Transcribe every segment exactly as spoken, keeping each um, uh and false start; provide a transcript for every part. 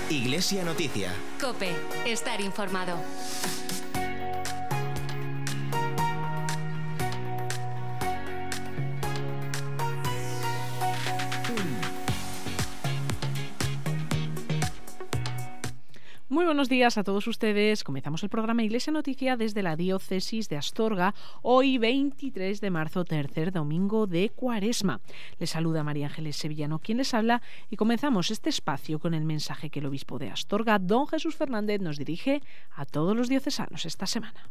Iglesia Noticia. COPE. Estar informado. Muy buenos días a todos ustedes. Comenzamos el programa Iglesia Noticia desde la diócesis de Astorga, hoy veintitrés de marzo, tercer domingo de Cuaresma. Les saluda María Ángeles Sevillano, quien les habla, y comenzamos este espacio con el mensaje que el obispo de Astorga, don Jesús Fernández, nos dirige a todos los diocesanos esta semana.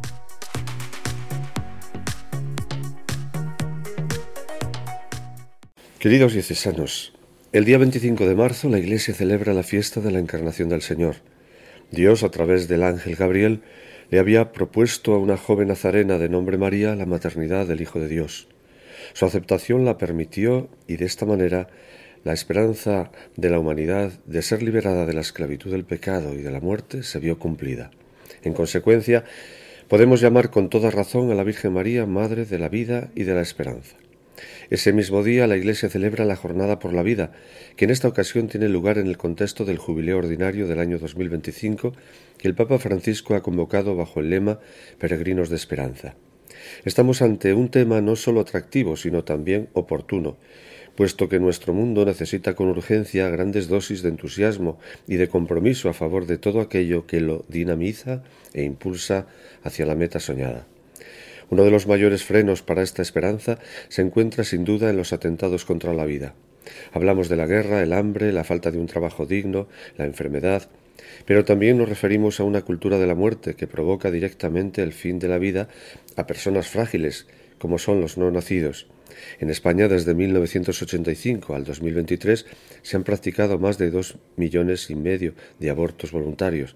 Queridos diocesanos, el día veinticinco de marzo la Iglesia celebra la fiesta de la Encarnación del Señor. Dios, a través del ángel Gabriel, le había propuesto a una joven nazarena de nombre María la maternidad del Hijo de Dios. Su aceptación la permitió y de esta manera la esperanza de la humanidad de ser liberada de la esclavitud del pecado y de la muerte se vio cumplida. En consecuencia, podemos llamar con toda razón a la Virgen María Madre de la vida y de la esperanza. Ese mismo día la Iglesia celebra la Jornada por la Vida, que en esta ocasión tiene lugar en el contexto del Jubileo Ordinario del año dos mil veinticinco, que el Papa Francisco ha convocado bajo el lema Peregrinos de Esperanza. Estamos ante un tema no solo atractivo, sino también oportuno, puesto que nuestro mundo necesita con urgencia grandes dosis de entusiasmo y de compromiso a favor de todo aquello que lo dinamiza e impulsa hacia la meta soñada. Uno de los mayores frenos para esta esperanza se encuentra sin duda en los atentados contra la vida. Hablamos de la guerra, el hambre, la falta de un trabajo digno, la enfermedad, pero también nos referimos a una cultura de la muerte que provoca directamente el fin de la vida a personas frágiles, como son los no nacidos. En España, desde mil novecientos ochenta y cinco al dos mil veintitrés, se han practicado más de dos millones y medio de abortos voluntarios.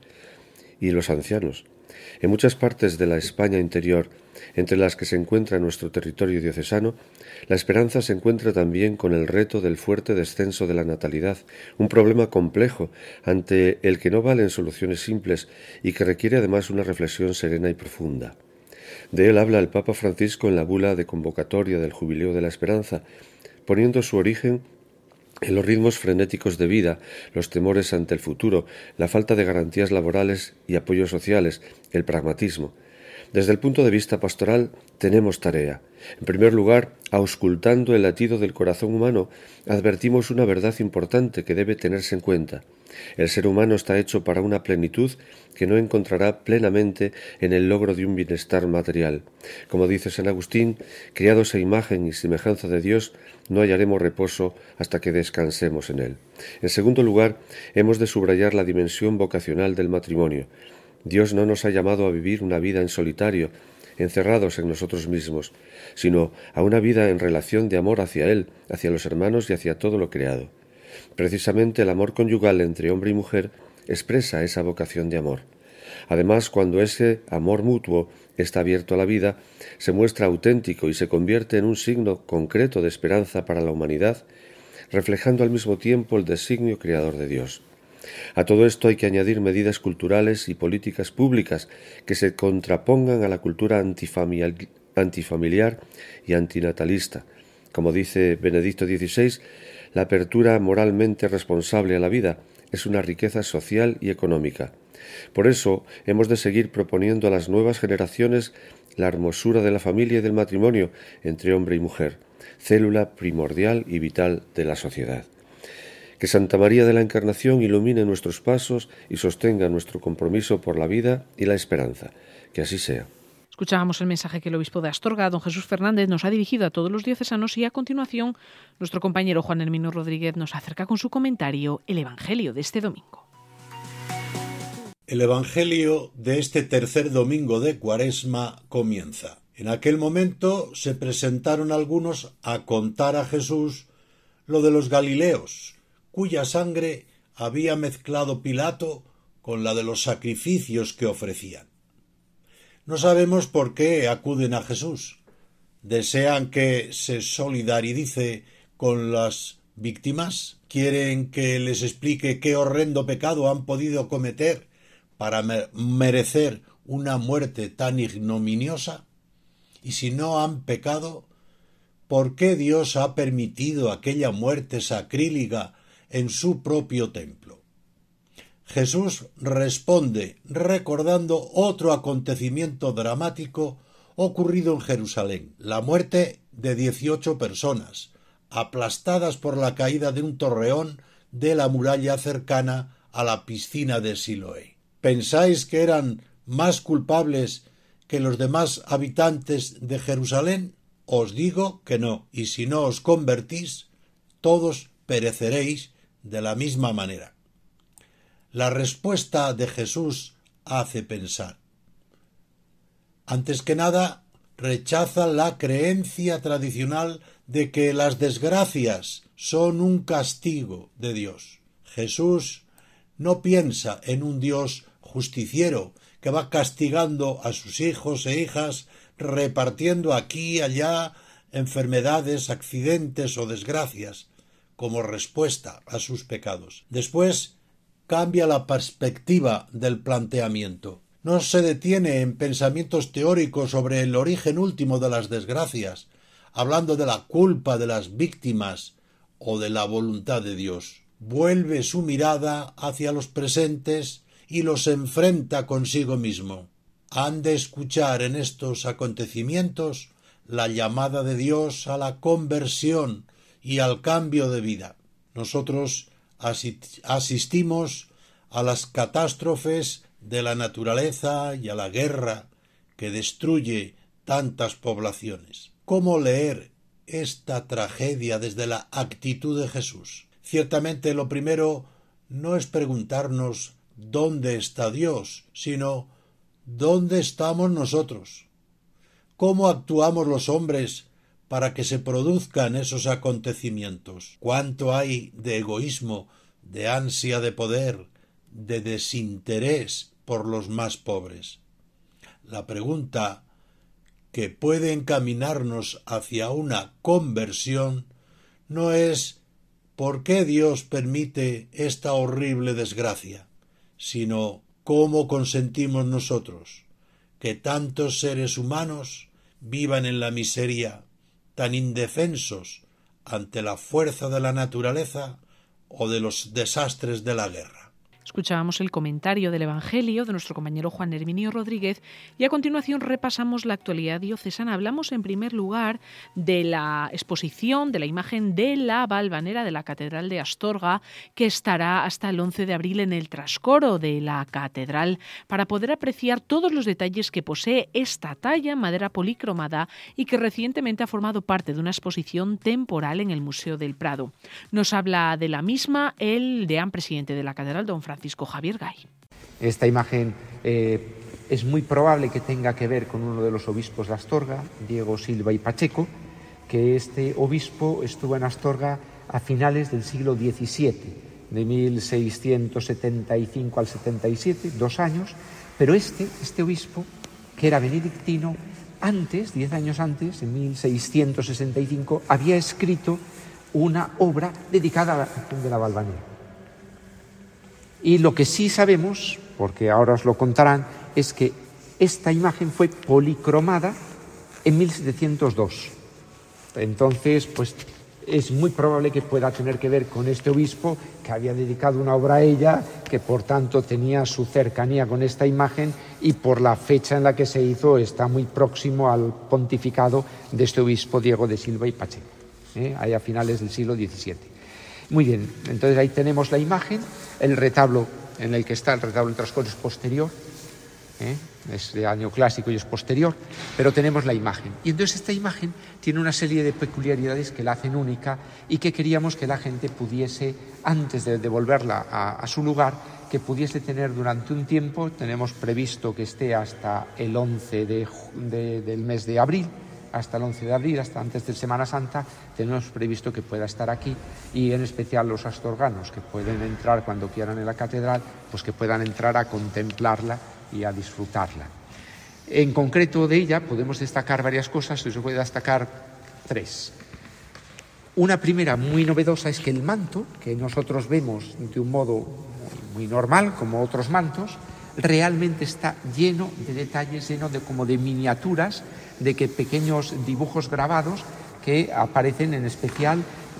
Y los ancianos. En muchas partes de la España interior, entre las que se encuentra nuestro territorio diocesano, la esperanza se encuentra también con el reto del fuerte descenso de la natalidad, un problema complejo ante el que no valen soluciones simples y que requiere además una reflexión serena y profunda. De él habla el Papa Francisco en la bula de convocatoria del Jubileo de la Esperanza, poniendo su origen en los ritmos frenéticos de vida, los temores ante el futuro, la falta de garantías laborales y apoyos sociales, el pragmatismo. Desde el punto de vista pastoral tenemos tarea. En primer lugar, auscultando el latido del corazón humano, advertimos una verdad importante que debe tenerse en cuenta. El ser humano está hecho para una plenitud que no encontrará plenamente en el logro de un bienestar material. Como dice San Agustín, criados a imagen y semejanza de Dios, no hallaremos reposo hasta que descansemos en él. En segundo lugar, hemos de subrayar la dimensión vocacional del matrimonio. Dios no nos ha llamado a vivir una vida en solitario, encerrados en nosotros mismos, sino a una vida en relación de amor hacia Él, hacia los hermanos y hacia todo lo creado. Precisamente el amor conyugal entre hombre y mujer expresa esa vocación de amor. Además, cuando ese amor mutuo está abierto a la vida, se muestra auténtico y se convierte en un signo concreto de esperanza para la humanidad, reflejando al mismo tiempo el designio creador de Dios. A todo esto hay que añadir medidas culturales y políticas públicas que se contrapongan a la cultura antifamiliar, antifamiliar y antinatalista. Como dice Benedicto dieciséis, la apertura moralmente responsable a la vida es una riqueza social y económica. Por eso hemos de seguir proponiendo a las nuevas generaciones la hermosura de la familia y del matrimonio entre hombre y mujer, célula primordial y vital de la sociedad. Que Santa María de la Encarnación ilumine nuestros pasos y sostenga nuestro compromiso por la vida y la esperanza. Que así sea. Escuchábamos el mensaje que el obispo de Astorga, don Jesús Fernández, nos ha dirigido a todos los diocesanos y a continuación nuestro compañero Juan Hermino Rodríguez nos acerca con su comentario el Evangelio de este domingo. El Evangelio de este tercer domingo de Cuaresma comienza. En aquel momento se presentaron algunos a contar a Jesús lo de los Galileos, cuya sangre había mezclado Pilato con la de los sacrificios que ofrecían. No sabemos por qué acuden a Jesús. ¿Desean que se solidarice con las víctimas? ¿Quieren que les explique qué horrendo pecado han podido cometer para merecer una muerte tan ignominiosa? Y si no han pecado, ¿por qué Dios ha permitido aquella muerte sacrílega en su propio templo? Jesús responde recordando otro acontecimiento dramático ocurrido en Jerusalén, la muerte de dieciocho personas, aplastadas por la caída de un torreón de la muralla cercana a la piscina de Siloé. ¿Pensáis que eran más culpables que los demás habitantes de Jerusalén? Os digo que no, y si no os convertís, todos pereceréis de la misma manera. La respuesta de Jesús hace pensar. Antes que nada, rechaza la creencia tradicional de que las desgracias son un castigo de Dios. Jesús no piensa en un Dios justiciero que va castigando a sus hijos e hijas, repartiendo aquí y allá enfermedades, accidentes o desgracias como respuesta a sus pecados. Después cambia la perspectiva del planteamiento. No se detiene en pensamientos teóricos sobre el origen último de las desgracias, hablando de la culpa de las víctimas o de la voluntad de Dios. Vuelve su mirada hacia los presentes y los enfrenta consigo mismo. Han de escuchar en estos acontecimientos la llamada de Dios a la conversión y al cambio de vida. Nosotros asistimos a las catástrofes de la naturaleza y a la guerra que destruye tantas poblaciones. ¿Cómo leer esta tragedia desde la actitud de Jesús? Ciertamente lo primero no es preguntarnos ¿dónde está Dios?, sino ¿dónde estamos nosotros? ¿Cómo actuamos los hombres para que se produzcan esos acontecimientos? ¿Cuánto hay de egoísmo, de ansia de poder, de desinterés por los más pobres? La pregunta que puede encaminarnos hacia una conversión no es ¿por qué Dios permite esta horrible desgracia?, sino ¿cómo consentimos nosotros que tantos seres humanos vivan en la miseria, tan indefensos ante la fuerza de la naturaleza o de los desastres de la guerra? Escuchábamos el comentario del Evangelio de nuestro compañero Juan Herminio Rodríguez y a continuación repasamos la actualidad diocesana. Hablamos en primer lugar de la exposición de la imagen de la Valvanera de la Catedral de Astorga, que estará hasta el once de abril en el trascoro de la catedral, para poder apreciar todos los detalles que posee esta talla en madera policromada y que recientemente ha formado parte de una exposición temporal en el Museo del Prado. Nos habla de la misma el deán presidente de la catedral, don Francisco Francisco Javier Gay. Esta imagen eh, es muy probable que tenga que ver con uno de los obispos de Astorga, Diego Silva y Pacheco, que este obispo estuvo en Astorga a finales del siglo diecisiete, de mil seiscientos setenta y cinco al setenta y siete, dos años, pero este, este obispo, que era benedictino, antes, diez años antes, en mil seiscientos sesenta y cinco, había escrito una obra dedicada a la función de la Valvanera. Y lo que sí sabemos, porque ahora os lo contarán, es que esta imagen fue policromada en mil setecientos dos. Entonces, pues es muy probable que pueda tener que ver con este obispo que había dedicado una obra a ella, que por tanto tenía su cercanía con esta imagen y por la fecha en la que se hizo está muy próximo al pontificado de este obispo Diego de Silva y Pacheco, ¿eh? ahí a finales del siglo diecisiete. Muy bien, entonces ahí tenemos la imagen, el retablo en el que está, el retablo del trascoro es posterior, ¿eh? es de año clásico y es posterior, pero tenemos la imagen. Y entonces esta imagen tiene una serie de peculiaridades que la hacen única y que queríamos que la gente pudiese, antes de devolverla a, a su lugar, que pudiese tener durante un tiempo. Tenemos previsto que esté hasta el once de, de, del mes de abril, hasta el once de abril, hasta antes de Semana Santa, tenemos previsto que pueda estar aquí, y en especial los astorganos que pueden entrar cuando quieran en la catedral, pues que puedan entrar a contemplarla y a disfrutarla. En concreto de ella podemos destacar varias cosas, se puede destacar tres. Una primera muy novedosa es que el manto, que nosotros vemos de un modo muy normal, como otros mantos, realmente está lleno de detalles, lleno de como de miniaturas, de que pequeños dibujos grabados que aparecen en especial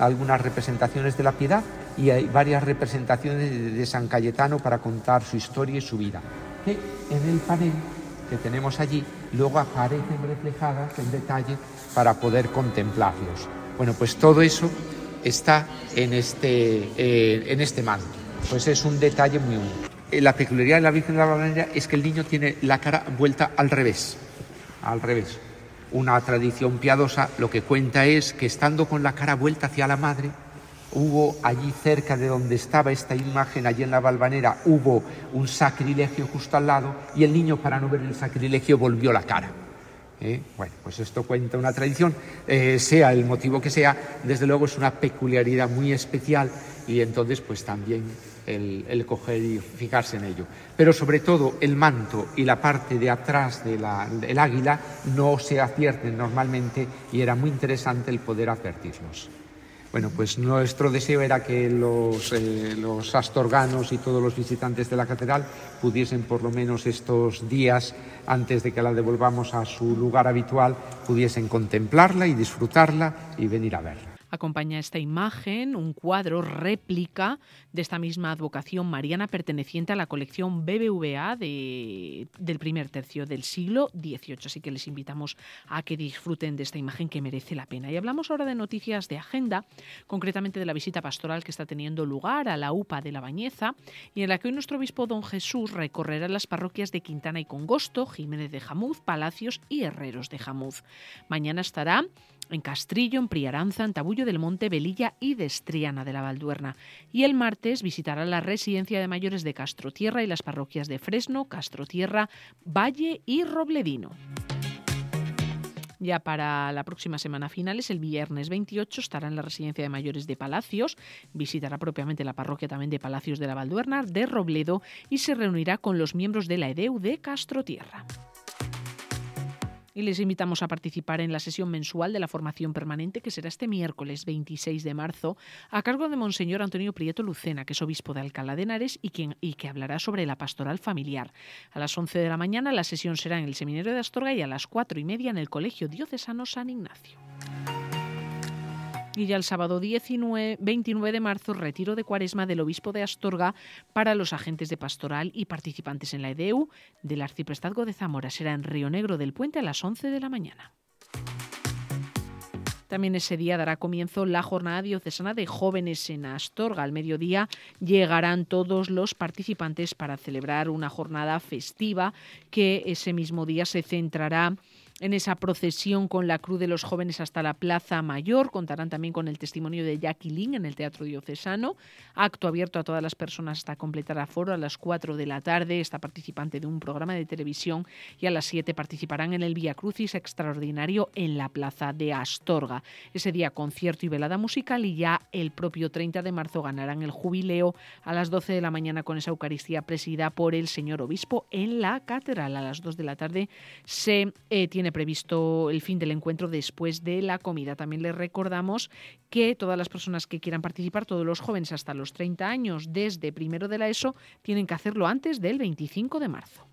algunas representaciones de la Piedad y hay varias representaciones de, de San Cayetano para contar su historia y su vida, que en el panel que tenemos allí luego aparecen reflejadas en detalle para poder contemplarlos. Bueno, pues todo eso está en este, eh, en este manto. Pues es un detalle muy único. La peculiaridad de la Virgen de la Valvanera es que el niño tiene la cara vuelta al revés, al revés. Una tradición piadosa lo que cuenta es que estando con la cara vuelta hacia la madre, hubo allí cerca de donde estaba esta imagen, allí en la Valvanera, hubo un sacrilegio justo al lado y el niño, para no ver el sacrilegio, volvió la cara. ¿Eh? Bueno, pues esto cuenta una tradición, eh, sea el motivo que sea, desde luego es una peculiaridad muy especial y entonces pues también el, el coger y fijarse en ello. Pero sobre todo el manto y la parte de atrás del de águila no se advierten normalmente y era muy interesante el poder advertirlos. Bueno, pues nuestro deseo era que los, eh, los astorganos y todos los visitantes de la catedral pudiesen por lo menos estos días, antes de que la devolvamos a su lugar habitual, pudiesen contemplarla y disfrutarla y venir a verla. Acompaña esta imagen un cuadro réplica de esta misma advocación mariana perteneciente a la colección B B V A de, del primer tercio del siglo dieciocho. Así que les invitamos a que disfruten de esta imagen que merece la pena. Y hablamos ahora de noticias de agenda, concretamente de la visita pastoral que está teniendo lugar a la U P A de La Bañeza y en la que hoy nuestro obispo don Jesús recorrerá las parroquias de Quintana y Congosto, Jiménez de Jamuz, Palacios y Herreros de Jamuz. Mañana estará en Castrillo, en Priaranza, en Tabullo del Monte, Velilla y Destriana de la Valduerna. Y el martes visitará la residencia de mayores de Castrotierra y las parroquias de Fresno, Castrotierra, Valle y Robledino. Ya para la próxima semana finales, el viernes veintiocho, estará en la residencia de mayores de Palacios, visitará propiamente la parroquia también de Palacios de la Valduerna, de Robledo y se reunirá con los miembros de la E D E U de Castrotierra. Y les invitamos a participar en la sesión mensual de la formación permanente que será este miércoles veintiséis de marzo a cargo de Monseñor Antonio Prieto Lucena, que es obispo de Alcalá de Henares y, quien, y que hablará sobre la pastoral familiar. A las once de la mañana la sesión será en el Seminario de Astorga y a las cuatro y media en el Colegio Diocesano San Ignacio. Y ya el sábado diecinueve, veintinueve de marzo, retiro de Cuaresma del obispo de Astorga para los agentes de pastoral y participantes en la E D E U del Arciprestazgo de Zamora. Será en Río Negro del Puente a las once de la mañana. También ese día dará comienzo la jornada diocesana de jóvenes en Astorga. Al mediodía llegarán todos los participantes para celebrar una jornada festiva que ese mismo día se centrará en esa procesión con la Cruz de los Jóvenes hasta la Plaza Mayor. Contarán también con el testimonio de Jackie Lin en el Teatro Diocesano. Acto abierto a todas las personas hasta completar aforo. A las cuatro de la tarde está participante de un programa de televisión y a las siete participarán en el Vía Crucis extraordinario en la Plaza de Astorga. Ese día concierto y velada musical y ya el propio treinta de marzo ganarán el jubileo a las doce de la mañana con esa Eucaristía presidida por el señor obispo en la catedral. A las dos de la tarde se eh, tiene previsto el fin del encuentro después de la comida. También les recordamos que todas las personas que quieran participar, todos los jóvenes hasta los treinta años desde primero de la ESO, tienen que hacerlo antes del veinticinco de marzo.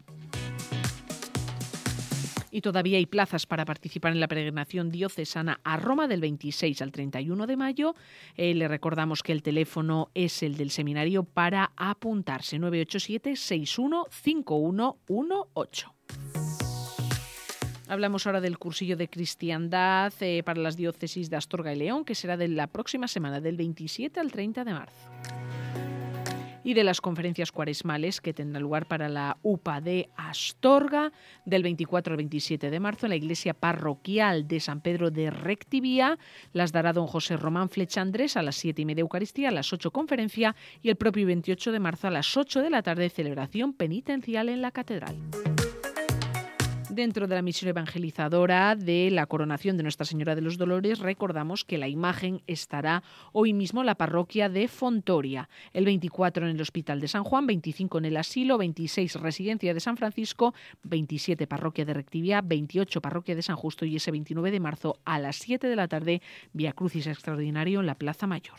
Y todavía hay plazas para participar en la peregrinación diocesana a Roma del veintiséis al treinta y uno de mayo. Eh, le recordamos que el teléfono es el del seminario para apuntarse, nueve ocho siete, seis uno cinco uno uno ocho. Hablamos ahora del cursillo de cristiandad eh, para las diócesis de Astorga y León, que será de la próxima semana, del veintisiete al treinta de marzo. Y de las conferencias cuaresmales que tendrán lugar para la U P A de Astorga, del veinticuatro al veintisiete de marzo, en la iglesia parroquial de San Pedro de Rectivía. Las dará don José Román Flecha Andrés a las siete y media Eucaristía, a las ocho conferencia y el propio veintiocho de marzo a las ocho de la tarde celebración penitencial en la catedral. Dentro de la misión evangelizadora de la coronación de Nuestra Señora de los Dolores, recordamos que la imagen estará hoy mismo en la parroquia de Fontoria, el veinticuatro en el Hospital de San Juan, veinticinco en el Asilo, veintiséis Residencia de San Francisco, veintisiete Parroquia de Rectivía, veintiocho Parroquia de San Justo y ese veintinueve de marzo a las siete de la tarde, Vía Crucis extraordinario en la Plaza Mayor.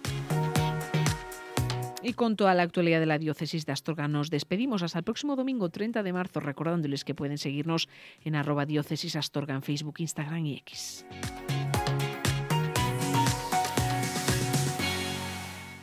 Y con toda la actualidad de la diócesis de Astorga nos despedimos hasta el próximo domingo treinta de marzo, recordándoles que pueden seguirnos en arroba diócesis Astorga en Facebook, Instagram y X.